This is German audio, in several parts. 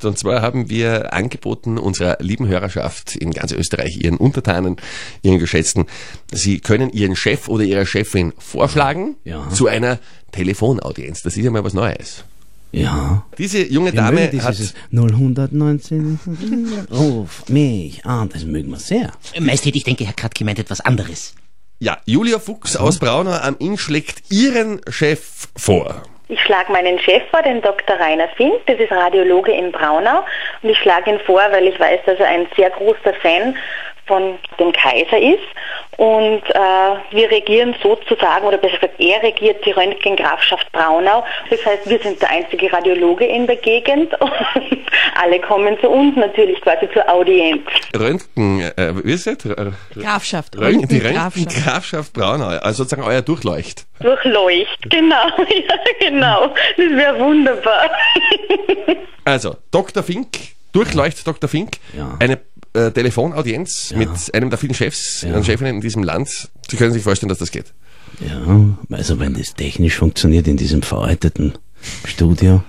Gast. Und zwar haben wir angeboten unserer lieben Hörerschaft in ganz Österreich, ihren Untertanen, ihren Geschätzten, sie können ihren Chef oder ihre Chefin vorschlagen zu einer Telefonaudienz. Das ist ja mal was Neues. Ja. Diese junge Dame hat 0119 ruf mich an, das mögen wir sehr. Majestät, ich denke, Herr Kratky meint etwas anderes. Ja, Julia Fuchs aus Braunau am Inn schlägt ihren Chef vor. Ich schlage meinen Chef vor, den Dr. Rainer Fink, das ist Radiologe in Braunau. Und ich schlage ihn vor, weil ich weiß, dass er ein sehr großer Fan von dem Kaiser ist. Und wir regieren sozusagen, oder besser gesagt, er regiert die Röntgengrafschaft Braunau. Das heißt, wir sind der einzige Radiologe in der Gegend und alle kommen zu uns natürlich quasi zur Audienz. Wie ist es? Grafschaft. Die Röntgengrafschaft Braunau, also sozusagen euer Durchleucht. Durchleucht, genau. Ja, genau. Das wäre wunderbar. Also, Dr. Fink, Durchleucht Dr. Fink, eine Telefonaudienz mit einem der vielen Chefs und Chefinnen in diesem Land. Sie können sich vorstellen, dass das geht. Ja, also wenn das technisch funktioniert in diesem veralteten Studio.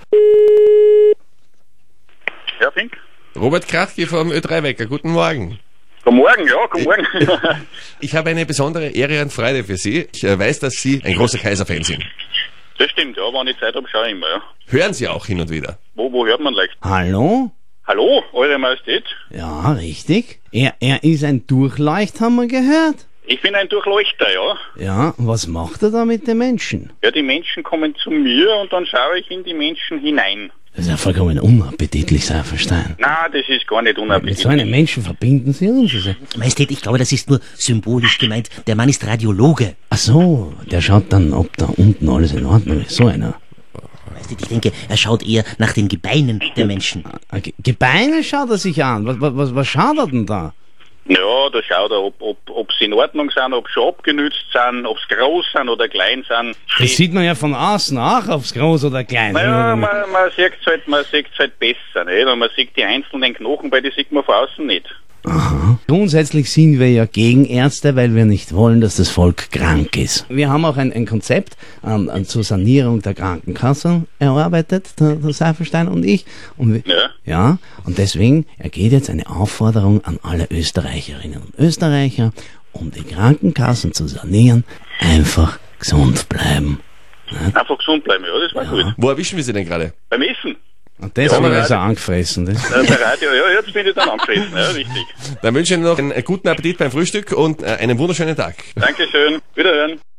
Ja, Fink? Robert Kratky vom Ö3-Wecker, guten Morgen. Guten Morgen, ja, guten Morgen. Ich habe eine besondere Ehre und Freude für Sie. Ich weiß, dass Sie ein großer Kaiser-Fan sind. Das stimmt, ja, wenn ich Zeit habe, schaue ich immer, ja. Hören Sie auch hin und wieder? Wo hört man leicht? Hallo? Hallo, Eure Majestät? Ja, richtig. Er ist ein Durchleucht, haben wir gehört. Ich bin ein Durchleuchter, ja. Ja, was macht er da mit den Menschen? Ja, die Menschen kommen zu mir und dann schaue ich in die Menschen hinein. Das ist ja vollkommen unappetitlich, Seiferstein. Na, das ist gar nicht Mit unappetitlich. so einem Menschen verbinden Sie uns. Also. Majestät, ich glaube, das ist nur symbolisch gemeint. Der Mann ist Radiologe. Ach so, der schaut dann, ob da unten alles in Ordnung ist. So einer. Majestät, ich denke, er schaut eher nach den Gebeinen der Menschen. Gebeine schaut er sich an. Was schaut er denn da? Ja, da schaut er, ob sie in Ordnung sind, ob sie schon abgenützt sind, ob sie groß sind oder klein sind. Das sieht man ja von außen auch, ob es groß oder klein ist. Naja, man sieht's halt besser, nicht? Und man sieht die einzelnen Knochen, weil die sieht man von außen nicht. Aha. Grundsätzlich sind wir ja gegen Ärzte, weil wir nicht wollen, dass das Volk krank ist. Wir haben auch ein Konzept zur Sanierung der Krankenkassen erarbeitet, der Seiferstein und ich. Und und deswegen ergeht jetzt eine Aufforderung an alle Österreicherinnen und Österreicher, um die Krankenkassen zu sanieren, einfach gesund bleiben. Nicht? Einfach gesund bleiben, ja, das war gut. Wo erwischen wir Sie denn gerade? Beim Essen. Und deswegen ist er angefressen. Das. Der Radio, ja, jetzt bin ich dann angefressen, ja, richtig. Dann wünsche ich Ihnen noch einen guten Appetit beim Frühstück und einen wunderschönen Tag. Dankeschön, wiederhören.